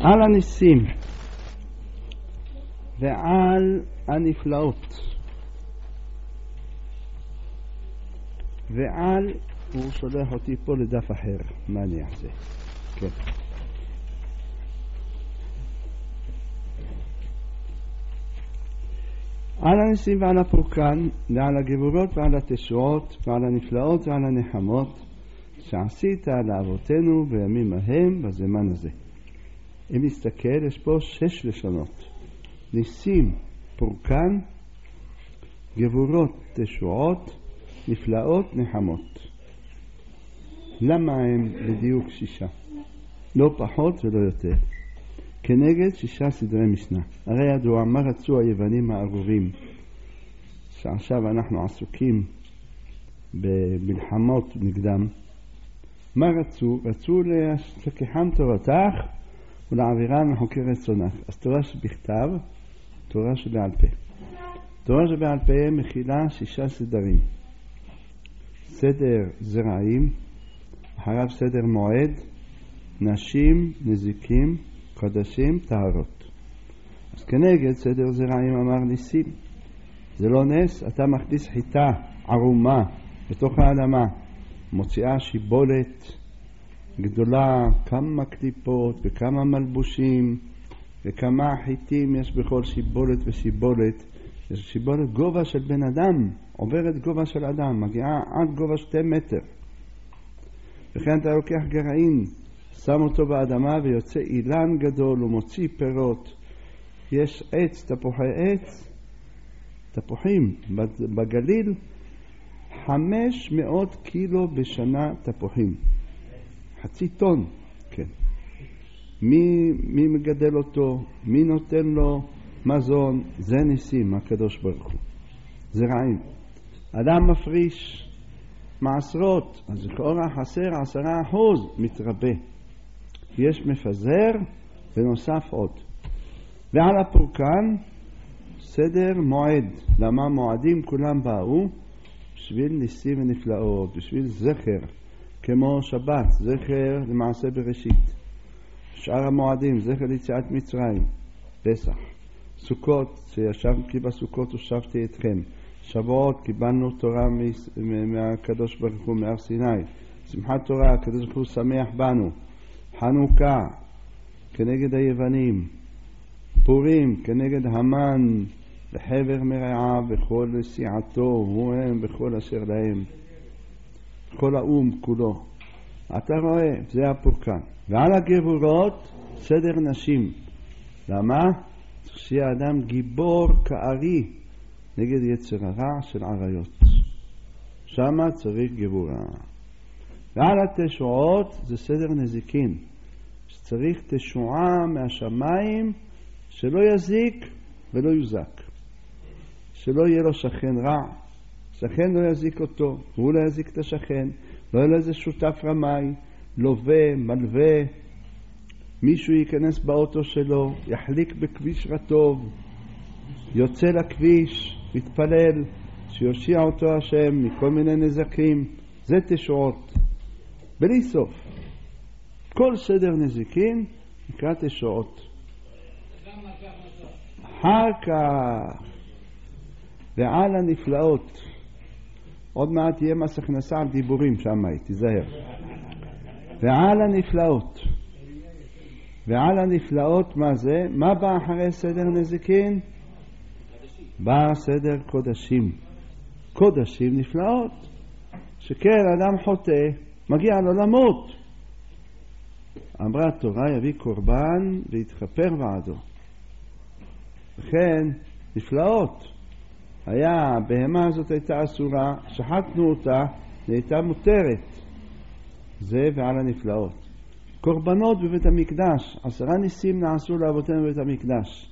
על הניסים ועל הנפלאות ועל, הוא שולח אותי פה לדף אחר, מה אני אעשה? כן. על הניסים ועל הפורקן ועל הגבורות ועל התשועות ועל הנפלאות ועל הנחמות שעשית לאבותינו בימים ההם בזמן הזה. אם נסתכל, יש פה 6 לשונות: ניסים, פורקן, גבורות, תשועות, נפלאות, נחמות. למה הם בדיוק 6? לא פחות ולא יותר. כנגד 6 סדרי משנה. הרי ידוע מה רצו היוונים הארורים, שעכשיו אנחנו עסוקים במלחמות נגדם. מה רצו? רצו לקחם תורתך ולהעבירן לחוקי רצונך. אז תורה שבכתב, תורה שבעל פה. תורה שבעל פה מכילה 6 סדרים: סדר זרעים, אחריו סדר מועד, נשים, נזיקים, קודשים, טהרות. אז כנגד סדר זרעים אמר ניסים. זה לא נס, אתה מכניס חיטה ערומה בתוך האדמה, מוציאה שיבולת גדולה, כמה קליפות וכמה מלבושים וכמה חיטים יש בכל שיבולת ושיבולת. יש שיבולת גובה של בן אדם, עוברת גובה של אדם, מגיעה עד גובה 2 מטר. וכן אתה לוקח גרעין, שם אותו באדמה ויוצא אילן גדול ומוציא פירות. יש עץ, תפוחי עץ, תפוחים בגליל, 500 קילו בשנה תפוחים, 0.5 טון. כן. מי מגדל אותו? מי נותן לו מזון? זה ניסים, הקדוש ברוך הוא. זרעים. אדם מפריש מעשרות, אז לכאורה חסר 10% מתרבה. יש מפזר ונוסף עוד. ועל הפורקן סדר מועד. למה מועדים? כולם באו בשביל ניסים ונפלאות, בשביל זכר, כמו שבת, זכר למעשה בראשית. שאר המועדים, זכר ליציאת מצרים, פסח. סוכות, שישבתי בסוכות ושבתי אתכם. שבועות, קיבלנו תורה מהקדוש ברוך הוא, מהר סיני. שמחת תורה, הקדוש ברוך הוא שמח בנו. חנוכה, כנגד היוונים. פורים, כנגד המן וחבר מרעיו וכל סיעתו, הוא הם וכל אשר להם. כל האום כולו. אתה רואה, זה הפורקן. ועל הגבורות, סדר נשים. למה? צריך שיהיה אדם גיבור כארי נגד יצר הרע של עריות. שמה צריך גבורה. ועל התשועות זה סדר נזיקין. שצריך תשועה מהשמיים שלא יזיק ולא יוזק. שלא יהיה לו שכן רע. שכן לא יזיק אותו, הוא לא יזיק את השכן. לא יהיה לו איזה שותף רמאי, לווה, מלווה. מישהו ייכנס באוטו שלו, יחליק בכביש רטוב, יוצא לכביש, מתפלל, שיושיע אותו השם מכל מיני נזקים. זה תשועות. בלי סוף. כל סדר נזיקין נקרא תשועות. אחר כך ועל הנפלאות. עוד מעט יהיה מס הכנסה על דיבורים שם, תיזהר. ועל הנפלאות. ועל הנפלאות מה זה? מה בא אחרי סדר נזיקין? בא סדר קודשים. קודשים נפלאות. שכן אדם חוטא, מגיע לו למות. אמרה התורה יביא קורבן ויתכפר בעדו. וכן נפלאות. בהמה הזאת הייתה אסורה, שחטנו אותה, הייתה מותרת. זה ועל הנפלאות. קורבנות בבית המקדש, 10 ניסים נעשו לאבותינו בבית המקדש.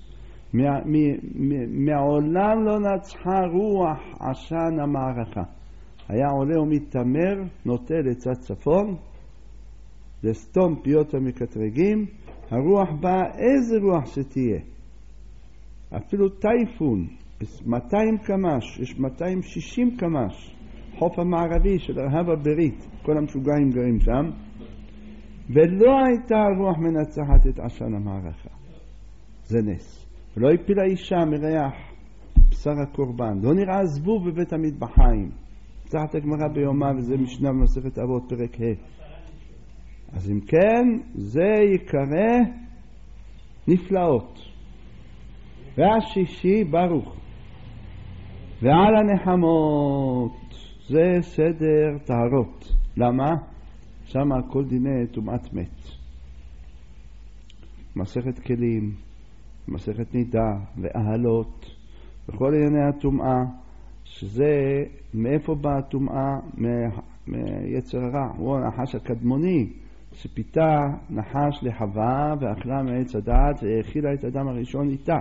מעולם לא נצחה רוח עשן המערכה. היה עולה ומתמר, נוטה לצד צפון, לסתום פיות המקטרגים. הרוח באה איזה רוח שתהיה. אפילו טייפון, 200 קמ"ש, יש 260 קמ"ש. חוף המערבי של רהב הברית, כל המשוגעים גרים שם. ולא הייתה הרוח מנצחת את עשן המערכה. זה נס. ולא הפילה אישה מריח בשר הקורבן. לא נראה זבוב בבית המטבחיים. פתחת הגמרא ביומה, וזה משנה במסכת אבות פרק ה'. אז אם כן, זה יקרא נפלאות. והשישי ברוך. ועל הנחמות, זה סדר טהרות. למה? שם כל דיני טומאת מת. מסכת כלים, מסכת נידה ואהלות, וכל ענייני הטומאה, שזה מאיפה באה הטומאה? מיצר הרע. הוא הנחש הקדמוני, שפיתה נחש לחווה ואכלה מעץ הדעת והאכילה את האדם הראשון איתה.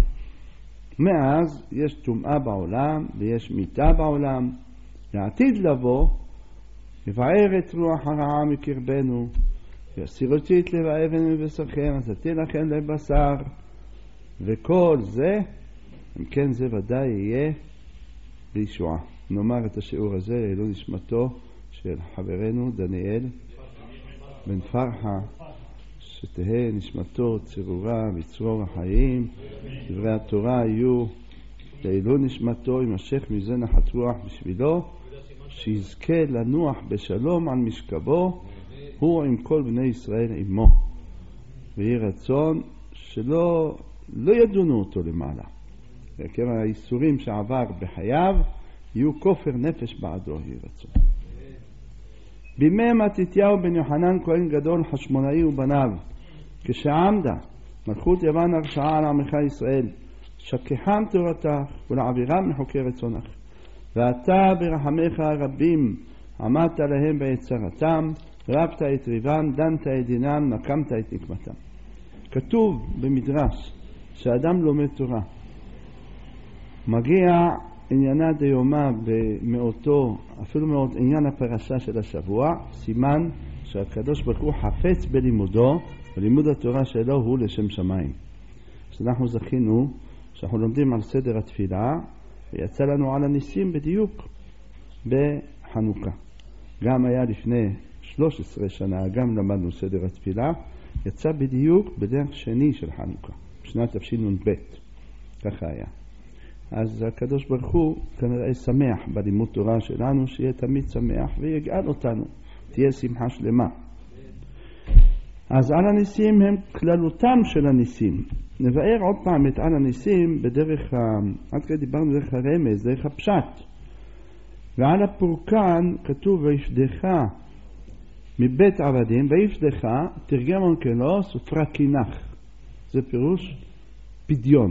מאז יש טומאה בעולם ויש מיתה בעולם. לעתיד לבוא, יבער את רוח הרעה מקרבנו, יסיר אותי את לב האבן מבשרכם, אז אתן לכם לבשר, וכל זה, אם כן זה ודאי יהיה בישועה. נאמר את השיעור הזה לעילוי נשמתו של חברנו דניאל בן פרחה, שתהא נשמתו צרורה בצרור החיים, דברי התורה יהיו לעילוי נשמתו, יימשך מזה נחת רוח בשבילו, שיזכה לנוח בשלום על משכבו, הוא עם כל בני ישראל עמו, ויהי רצון שלא ידונו אותו למעלה, וכיוון האיסורים שעבר בחייו יהיו כופר נפש בעדו. יהי רצון. בימי מתתיהו בן יוחנן כהן גדול חשמונאי ובניו, כשעמדה מלכות יוון הרשעה על עמך ישראל, שכחם תורתך ולעבירם מחוקי רצונך, ואתה ברחמך הרבים עמדת להם ביצרתם, רבת את ריבם, דנת את דינם, נקמת את נקמתם. כתוב במדרש שאדם לומד תורה, מגיע עניינה דיומה במאותו, אפילו מאות עניין הפרשה של השבוע, סימן שהקדוש ברוך הוא חפץ בלימודו, ולימוד התורה שלו הוא לשם שמיים. אז אנחנו זכינו שאנחנו לומדים על סדר התפילה, ויצא לנו על הניסים בדיוק בחנוכה. גם היה לפני 13 שנה, גם למדנו סדר התפילה, יצא בדיוק בדרך שני של חנוכה, בשנת תשנ"ב, ככה היה. אז הקדוש ברוך הוא כנראה שמח בלימוד תורה שלנו, שיהיה תמיד שמח ויגאל אותנו, תהיה שמחה שלמה. אז על הניסים הם כללותם של הניסים. נבאר עוד פעם את על הניסים בדרך, עד כדי דיברנו דרך הרמז, דרך הפשט. ועל הפורקן כתוב ויפדך מבית עבדים, ויפדך תרגם אונקלוס ופרקינך, זה פירוש פדיון.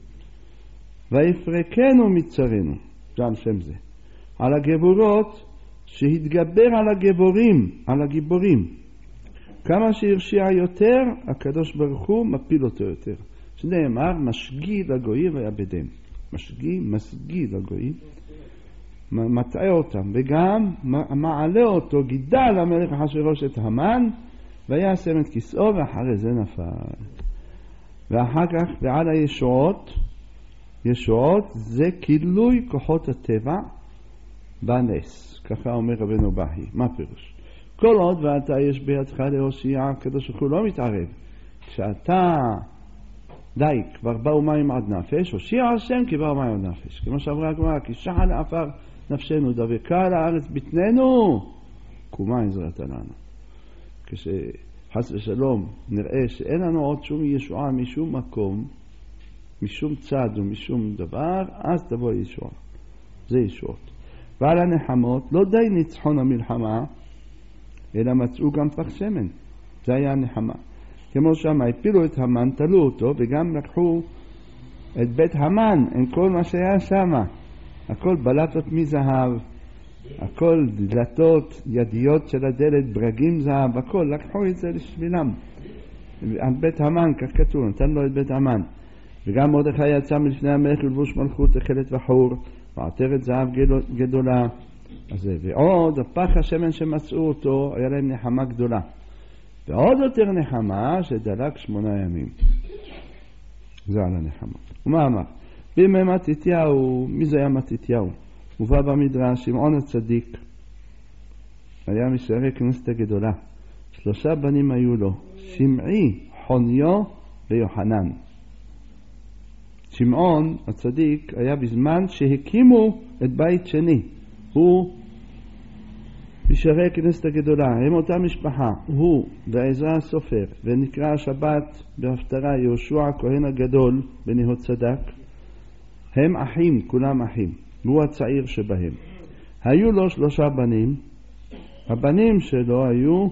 ויפרקנו מצרנו, גם שם זה. על הגבורות שהתגבר על הגבורים, על הגיבורים. כמה שהרשיע יותר, הקדוש ברוך הוא מפיל אותו יותר. שנאמר, משגיא לגויים ויעבדם. משגיא לגויים, מטעה אותם, וגם מעלה אותו, גידל המלך אחשוורוש את המן, וישם את כיסאו, ואחרי זה נפל. ואחר כך, ועל הישועות, ישועות זה כילוי כוחות הטבע בנס, ככה אומר רבנו בהי. מה פירוש? כל עוד ואתה יש בידך להושיע, הקדוש ברוך הוא לא מתערב. כשאתה די, כבר באו מים עד נפש, הושיע השם כי באו מים עד נפש. כמו שאמרה הגמרא, כי שחה לעפר נפשנו, דבקה לארץ בטננו, קומה עזרתה לנו. כשחס ושלום נראה שאין לנו עוד שום ישועה משום מקום, משום צד ומשום דבר, אז תבוא ישועה. זה ישועות. ועל הנחמות, לא די ניצחון המלחמה, אלא מצאו גם פח שמן. זה היה הנחמה. כמו שם, הפילו את המן, תלו אותו, וגם לקחו את בית המן, עם כל מה שהיה שם. הכל בלטות מזהב, הכל דלתות, ידיות של הדלת, ברגים זהב, הכל, לקחו את זה לשבילם. על בית המן, כך כתוב, נתן לו את בית המן. וגם מרדכי יצא מלפני המלך לבוש מלכות תכלת וחור, ועטרת זהב גדולה. אז ועוד, הפח השמן שמצאו אותו, היה להם נחמה גדולה. ועוד יותר נחמה שדלק 8 ימים. זה על הנחמה. ומה אמר? בימי מתתיהו, מי זה היה מתתיהו? הובא במדרש, שמעון הצדיק, היה משרי כנסת הגדולה, 3 בנים היו לו, שמעי, חוניו ויוחנן. שמעון הצדיק היה בזמן שהקימו את בית שני. הוא בשערי הכנסת הגדולה, הם אותה משפחה, הוא ועזרא הסופר, ונקרא השבת בהפטרה יהושע הכהן הגדול בנאות צדק. הם אחים, כולם אחים, והוא הצעיר שבהם. היו לו 3 בנים, הבנים שלו היו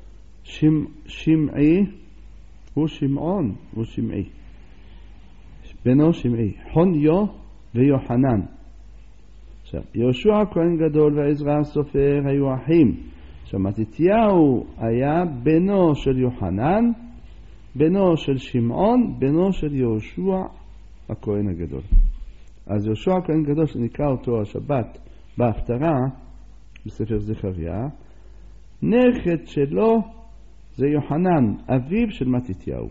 שמעי, הוא שמעון, הוא שמעי, בנו שמעי, חוניו ויוחנן. עכשיו, יהושע הכהן גדול ועזרא הסופר היו אחים. עכשיו, מתתיהו היה בנו של יוחנן, בנו של שמעון, בנו של יהושע הכהן הגדול. אז יהושע הכהן גדול, שנקרא אותו השבת בהפטרה בספר זכריה, נכד שלו זה יוחנן, אביו של מתתיהו.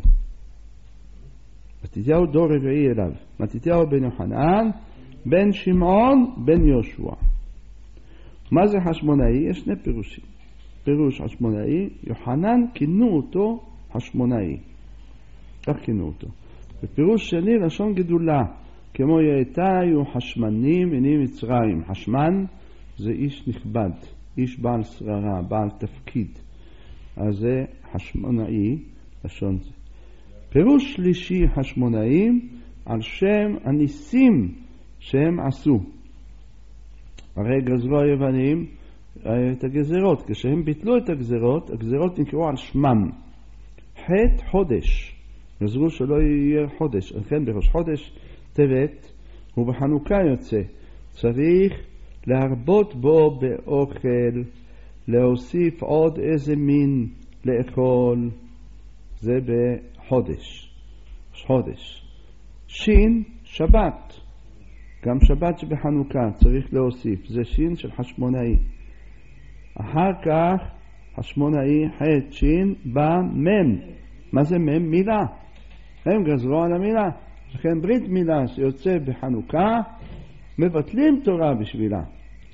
מתתיהו דור רביעי אליו. מתתיהו בן יוחנן, בן שמעון, בן יהושע. מה זה חשמונאי? יש 2 פירושים. פירוש חשמונאי, יוחנן כינו אותו חשמונאי. כך כינו אותו. בפירוש שני, לשון גדולה. כמו יאתיו חשמנים מני מצרים. חשמן זה איש נכבד, איש בעל שררה, בעל תפקיד. אז זה חשמונאי, לשון זה. פירוש שלישי חשמונאים על שם הניסים שהם עשו. הרי גזרו היוונים את הגזרות. כשהם ביטלו את הגזרות, הגזרות נקראו על שמם. חטא חודש. גזרו שלא יהיה חודש. לכן בראש חודש טבת ובחנוכה יוצא. צריך להרבות בו באוכל, להוסיף עוד איזה מין לאכול. זה בחודש. חודש. שין, שבת. גם שבת שבחנוכה צריך להוסיף. זה שין של חשמונאי. אחר כך חשמונאי חטא שין בא מם. מה זה מם? מילה. הם גזרו על המילה. לכן ברית מילה שיוצא בחנוכה מבטלים תורה בשבילה.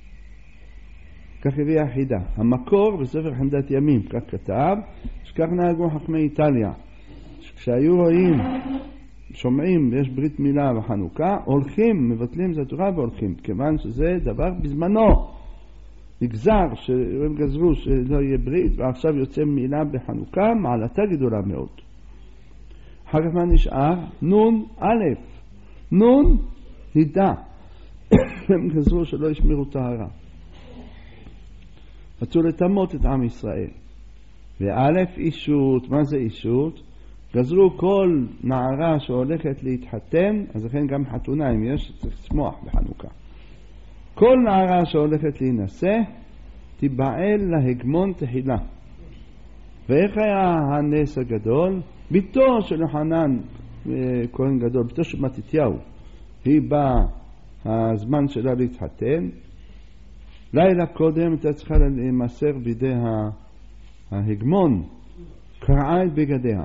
כך הביא החידה. המקור בספר חמדת ימים, כך כתב, שכך נהגו חכמי איטליה. כשהיו רואים, שומעים, יש ברית מילה בחנוכה, הולכים, מבטלים את התורה והולכים, כיוון שזה דבר בזמנו. נגזר שהם גזרו שלא יהיה ברית, ועכשיו יוצא מילה בחנוכה, מעלתה גדולה מאוד. אחר כך מה נשאר? נון א', נון הידה. הם גזרו שלא ישמירו טהרה. רצו לטמות את עם ישראל. וא' אישות, מה זה אישות? גזרו כל נערה שהולכת להתחתן, אז לכן גם חתונה, אם יש, צריך לשמוח בחנוכה. כל נערה שהולכת להינשא, תיבעל להגמון תחילה. ואיך היה הנס הגדול? ביתו של יוחנן כהן גדול, ביתו של מתתיהו, היא באה הזמן שלה להתחתן, לילה קודם הייתה צריכה להימסר בידי ההגמון, קרעה את בגדיה.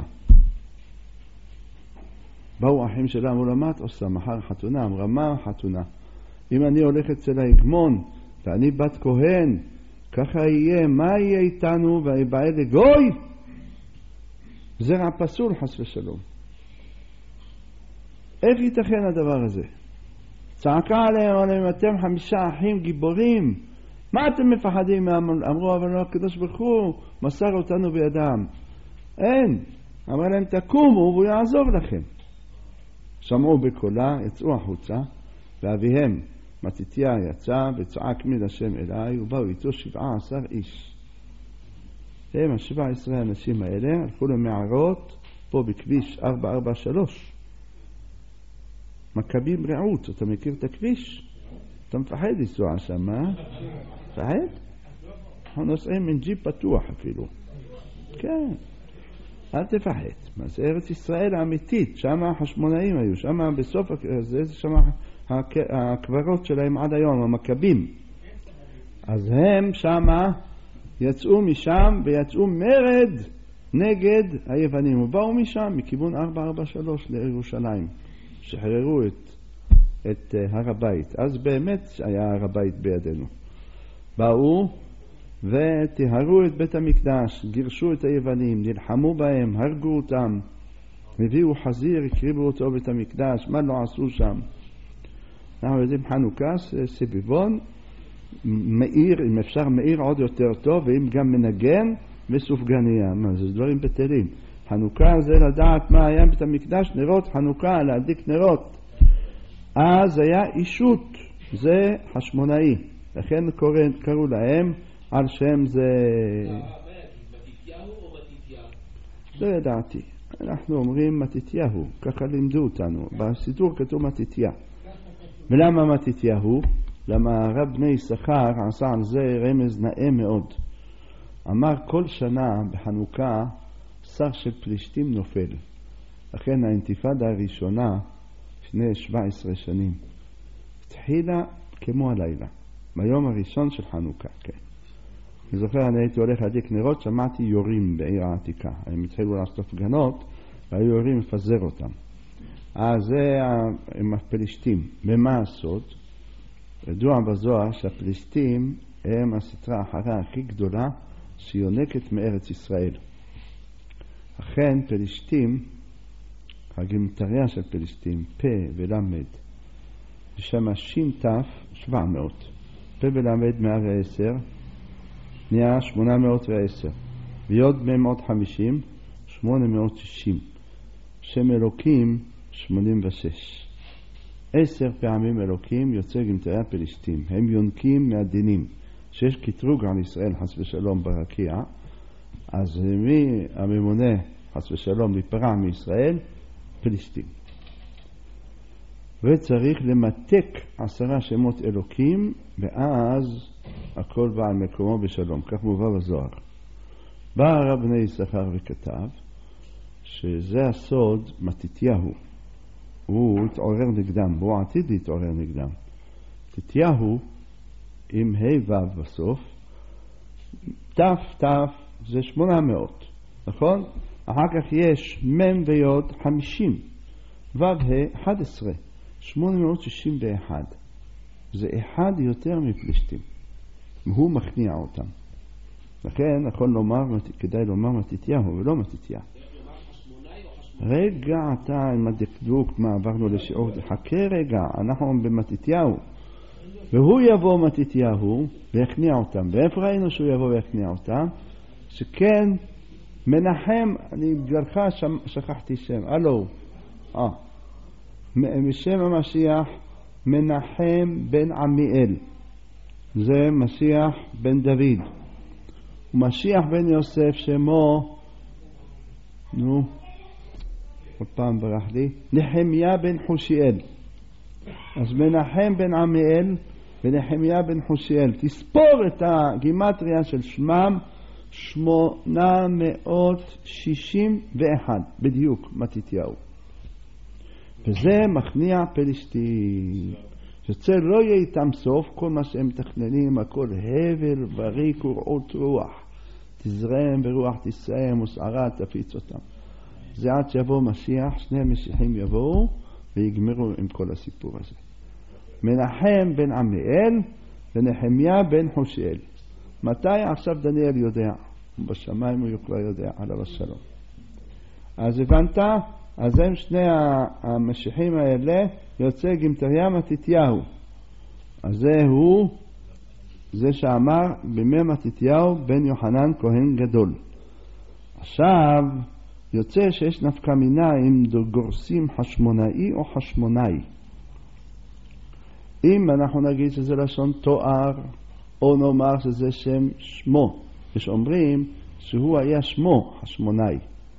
באו אחים שלה, אמרו לה, מה את עושה? מחר חתונה. אמרה, מה חתונה? אם אני הולכת אצל ההגמון ואני בת כהן, ככה יהיה, מה יהיה איתנו? ויבעל לגוי? זרע פסול חס ושלום. איך ייתכן הדבר הזה? צעקה עליהם, אתם 5 אחים גיבורים, מה אתם מפחדים? אמרו, אבל הקדוש ברוך הוא מסר אותנו בידם. אין. אמר להם, תקומו והוא יעזור לכם. שמעו בקולה, יצאו החוצה, ואביהם מתתיה יצא וצעק מיד השם אליי, ובאו איתו 17 איש. הם 17 האנשים האלה הלכו למערות פה בכביש 443. מכבים רעות, אתה מכיר את הכביש? אתה מפחד לנסוע שם, מה? מפחד? אנחנו נוסעים עם ג'יפ פתוח אפילו. כן. אל תפחד. מה זה ארץ ישראל האמיתית, שם החשמונאים היו, שם בסוף זה שם הקברות שלהם עד היום, המכבים. אז הם שם יצאו משם ויצאו מרד נגד היוונים, ובאו משם מכיוון 443 לירושלים, שחררו את הר הבית. אז באמת היה הר הבית בידינו. באו וטהרו את בית המקדש, גירשו את היוונים, נלחמו בהם, הרגו אותם, הביאו חזיר, הקריבו אותו בית המקדש, מה לא עשו שם? אנחנו יודעים חנוכה, סביבון, מאיר, אם אפשר מאיר עוד יותר טוב, ואם גם מנגן וסופגניה, מה זה דברים בטלים. חנוכה זה לדעת מה היה בית המקדש, נרות חנוכה, להדליק נרות. אז היה אישות, זה חשמונאי, לכן קראו להם על שם זה... לא ידעתי, אנחנו אומרים מתתיהו, ככה לימדו אותנו, בסידור כתוב מתתיה. ולמה מתתיהו? למה הרב בני יששכר עשה על זה רמז נאה מאוד. אמר כל שנה בחנוכה שר של פלישתים נופל. לכן האינתיפאדה הראשונה, לפני 17 שנים, התחילה כמו הלילה, ביום הראשון של חנוכה, כן. אני זוכר, אני הייתי הולך להדליק נרות, שמעתי יורים בעיר העתיקה. הם התחילו לעשות הפגנות, והיו יורים לפזר אותם. אז זה עם הפלישתים. ומה הסוד? ידוע בזוהר שהפלישתים הם הסתרה האחרה הכי גדולה שיונקת מארץ ישראל. אכן פלישתים, הגימטריה של פלישתים, פה ולמד, שם ש"ת 700. פה ולמד 110, נהיה 810. ויוד 150, 860. שם אלוקים 86. 10 פעמים אלוקים יוצא גימטריה פלישתים. הם יונקים מהדינים. שיש קטרוג על ישראל חס ושלום ברקיע, אז מי הממונה חס ושלום להיפרע מישראל? פלישתים. וצריך למתק 10 שמות אלוקים, ואז הכל בא על מקומו בשלום. כך מובא בזוהר. בא הרב בני יששכר וכתב שזה הסוד מתתיהו. הוא התעורר נגדם, הוא עתיד להתעורר נגדם. מתתיהו עם ה' ו' בסוף, ת' זה 800, נכון? אחר כך יש מ' ויוד 50, ו' ה' 11, 861. זה אחד יותר מפלישתים. והוא מכניע אותם. לכן נכון לומר, כדאי לומר מתתיהו ולא מתתיה. רגע, אתה עם הדקדוק, מה עברנו לשיעור, חכה רגע, אנחנו במתתיהו. והוא יבוא מתתיהו ויכניע אותם. ואיפה ראינו שהוא יבוא ויכניע אותם? שכן מנחם, אני בגללך שכחתי שם, משם המשיח מנחם בן עמיאל. זה משיח בן דוד. ומשיח בן יוסף שמו, עוד פעם ברח לי, נחמיה בן חושיאל. אז מנחם בן עמיאל ונחמיה בן חושיאל. תספור את הגימטריה של שמם, 861 בדיוק, מתתיהו. וזה מכניע פלישתים. יוצא לא יהיה איתם סוף, כל מה שהם מתכננים, הכל הבל וריק ורעות רוח. תזרם ברוח תסיים וסערה תפיץ אותם. זה עד שיבוא משיח, שני המשיחים יבואו ויגמרו עם כל הסיפור הזה. מנחם בן עמיאל ונחמיה בן חושיאל. מתי? עכשיו דניאל יודע. בשמיים הוא כבר יודע, עליו השלום. אז הבנת? אז הם שני המשיחים האלה יוצא גימטריה מתתיהו. אז זה שאמר בימי מתתיהו בן יוחנן כהן גדול. עכשיו יוצא שיש נפקא מינה אם גורסים חשמונאי או חשמונאי. אם אנחנו נגיד שזה לשון תואר, או נאמר שזה שם שמו, יש אומרים שהוא היה שמו חשמונאי.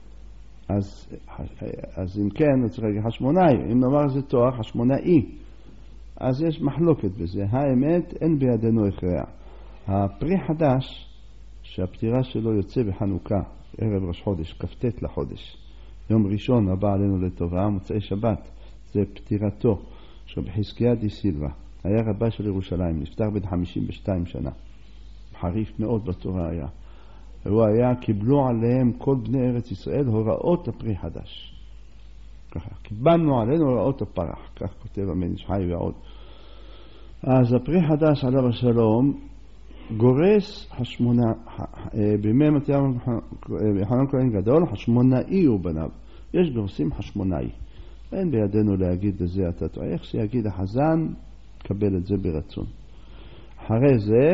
אז אם כן, הוא צריך להגיד חשמונאי. אם נאמר זה תואר חשמונאי, אז יש מחלוקת בזה. האמת, אין בידינו הכרעה. הפרי חדש, שהפטירה שלו יוצא בחנוכה, ערב ראש חודש, כ"ט לחודש, יום ראשון הבא עלינו לטובה, מוצאי שבת, זה פטירתו של חזקיה די סילבה. היה רבה של ירושלים, נפטר בן 52 שנה. חריף מאוד בתורה היה. הוא היה, קיבלו עליהם כל בני ארץ ישראל הוראות הפרי חדש. ככה, קיבלנו עלינו הוראות הפרח, כך כותב המן איש חי ועוד. אז הפרי חדש עליו השלום, גורס השמונה, בימי מתיה יוחנן כהן גדול, השמונאי הוא בניו. יש גורסים השמונאי. אין בידינו להגיד לזה אתה טועה, איך שיגיד החזן, קבל את זה ברצון. אחרי זה,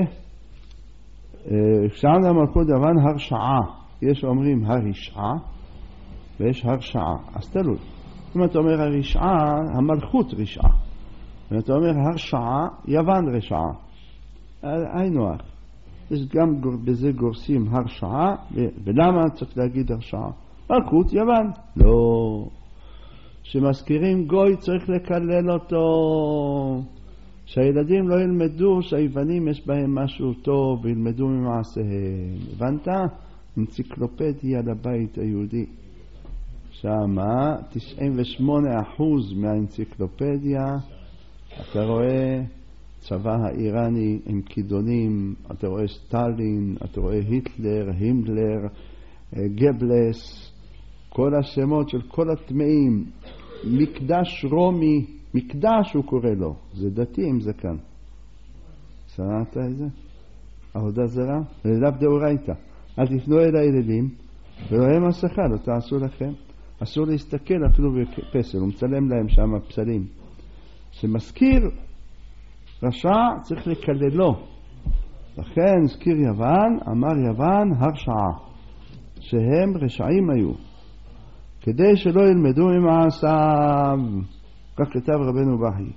כשען המלכות יוון הרשעה, יש אומרים הרשעה, ויש הרשעה, אז תלוי. אם אתה אומר הרשעה, המלכות רשעה. אם אתה אומר הרשעה, יוון רשעה. היינו אח. יש גם בזה גורסים הרשעה, ולמה צריך להגיד הרשעה? מלכות יוון. לא. שמזכירים גוי צריך לקלל אותו. שהילדים לא ילמדו שהיוונים יש בהם משהו טוב וילמדו ממעשיהם. הבנת? אנציקלופדיה לבית היהודי. שמה 98% מהאנציקלופדיה אתה רואה צבא האיראני עם כידונים, אתה רואה סטלין, אתה רואה היטלר, הימלר, גבלס, כל השמות של כל הטמאים, מקדש רומי, מקדש הוא קורא לו, זה דתי עם זקן. שמעת את זה? עבודה זרה? ולאו דאורייתא. אל תפנו אל הילדים ולא מסכה, לא תעשו לכם. אסור להסתכל אפילו בפסל, הוא מצלם להם שם פסלים. שמזכיר רשע צריך לקללו. לכן הזכיר יוון, אמר יוון הרשעה, שהם רשעים היו, כדי שלא ילמדו ממעשיו. כך כתב רבנו בכי.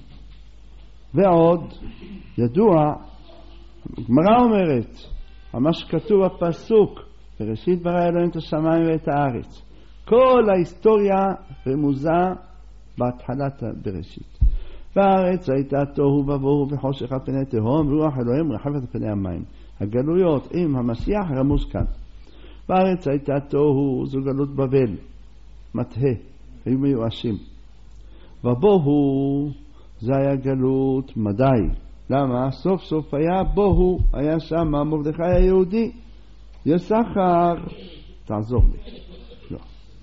ועוד ידוע, הגמרא אומרת, מה שכתוב בפסוק, בראשית ברא אלוהים את השמיים ואת הארץ. כל ההיסטוריה רמוזה בהתחלת בראשית. והארץ הייתה תוהו ובוהו וחושך על פני תהום, ורוח אלוהים רחבת על פני המים. הגלויות עם המשיח רמוז כאן. והארץ הייתה תוהו, זו גלות בבל, מטה, היו מיואשים. ובוהו, זה היה גלות מדי. למה? סוף סוף היה בוהו, היה שם מרדכי היהודי. יששכר, תעזור לי. לא.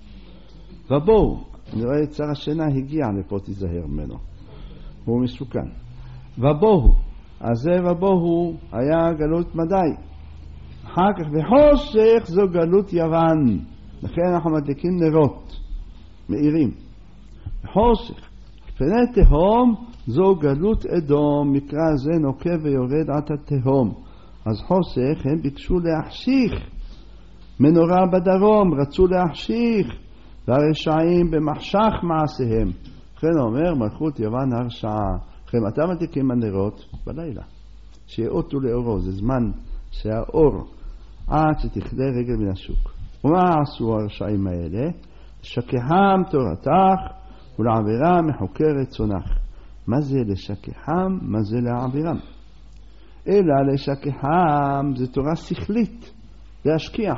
ובוהו, אני רואה את שר השינה הגיע לפה, תיזהר ממנו. הוא מסוכן. ובוהו, אז זה ובוהו היה גלות מדי. אחר כך בחושך זו גלות יוון. לכן אנחנו מדליקים נרות, מאירים. בחושך, פני תהום זו גלות אדום, מקרא זה נוקב ויורד עד התהום. אז חושך הם ביקשו להחשיך מנורה בדרום, רצו להחשיך, והרשעים במחשך מעשיהם. לכן אומר מלכות יוון הרשעה. לכן מתי מדליקים הנרות? בלילה, שיאותו לאורו, זה זמן שהאור עד שתכלה רגל מן השוק. ומה עשו הרשעים האלה? לשכחם תורתך ולעבירם מחוקי רצונך. מה זה לשכחם? מה זה לעבירם? אלא לשכחם זה תורה שכלית, להשכיח,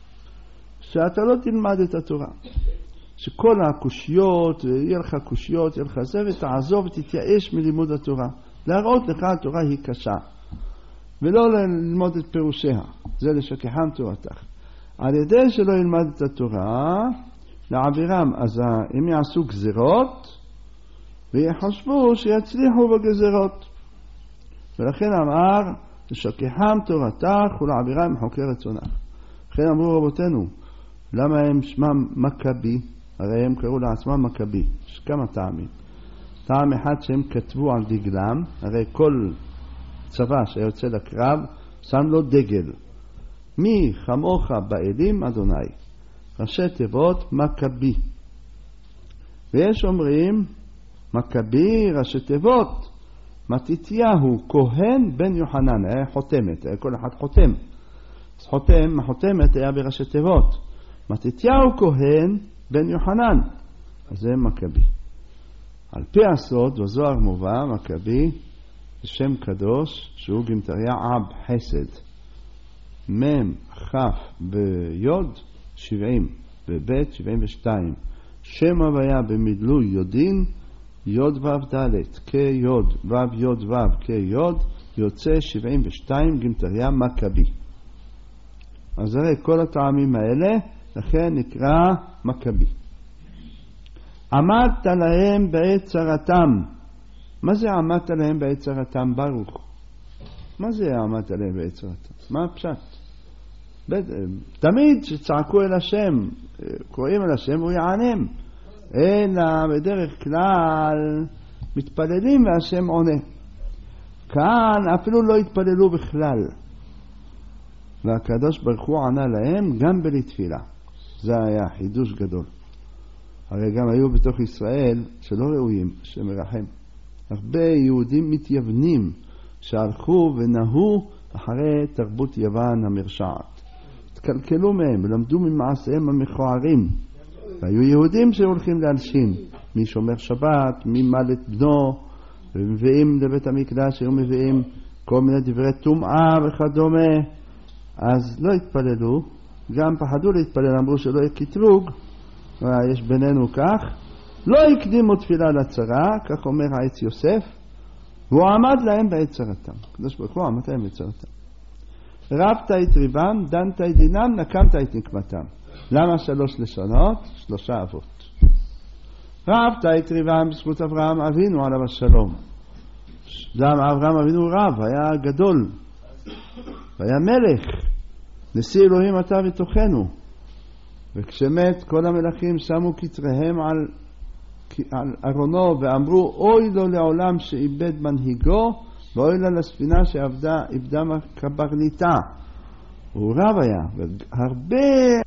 שאתה לא תלמד את התורה, שכל הקושיות, יהיה לך קושיות, יהיה לך זה, ותעזוב ותתייאש מלימוד התורה, להראות לך התורה היא קשה, ולא ללמוד את פירושיה. זה לשכחם תורתך. על ידי שלא ילמד את התורה, לעבירם, אז הם יעשו גזירות, ויחשבו שיצליחו בגזירות. ולכן אמר, לשכחם תורתך ולעבירם מחוקי רצונך. לכן אמרו רבותינו, למה הם שמם מכבי? הרי הם קראו לעצמם מכבי. יש כמה טעמים. טעם אחד שהם כתבו על דגלם, הרי כל צבא שיוצא לקרב שם לו דגל. מי חמוך באלים אדוני. ראשי תיבות מכבי. ויש אומרים מכבי ראשי תיבות מתתיהו כהן בן יוחנן, היה חותמת, היה כל אחד חותם. אז החותמת היה בראשי תיבות. מתתיהו כהן בן יוחנן, אז זה מכבי. על פי הסוד בזוהר מובא מכבי בשם קדוש שהוא גמטריה אב חסד, מם חף ביוד 70 ובית 72, שם הוויה במדלוי יודין יוד וו דלת כיוד וו יוד וו כיוד, יוצא 72 גמטריה מכבי. אז הרי כל הטעמים האלה, לכן נקרא מכבי. עמדת להם בעת צרתם. מה זה עמדת להם בעת צרתם? ברוך. מה זה עמדת עליהם בעצר הטוב? מה הפשט? תמיד שצעקו אל השם, קוראים אל השם הוא יענם, אלא בדרך כלל מתפללים והשם עונה. כאן אפילו לא התפללו בכלל, והקדוש ברוך הוא ענה להם גם בלי תפילה. זה היה חידוש גדול. הרי גם היו בתוך ישראל שלא ראויים, שמרחם. הרבה יהודים מתייוונים שהלכו ונהו אחרי תרבות יוון המרשעת. התקלקלו מהם ולמדו ממעשיהם המכוערים. והיו יהודים שהולכים להלשין, מי שומר שבת, מי מלט בנו, ומביאים לבית המקדש, היו מביאים כל מיני דברי טומאה וכדומה. אז לא התפללו, גם פחדו להתפלל, אמרו שלא יהיה קטרוג, יש בינינו כך, לא הקדימו תפילה לצרה, כך אומר העץ יוסף, והוא עמד להם בעצרתם. קדוש ברוך הוא עמד להם בעצרתם. רבת את ריבם, דנת את דינם, נקמת את נקמתם. למה 3 לשונות? 3 אבות. רבת את ריבם בזכות אברהם אבינו עליו השלום. למה אברהם אבינו רב, היה גדול, היה מלך, נשיא אלוהים אתה ותוכנו. וכשמת כל המלכים שמו כתריהם על ארונו ואמרו אוי לו לעולם שאיבד מנהיגו ואוי לה לספינה שאיבדה קברניטה. הוא רב היה, והרבה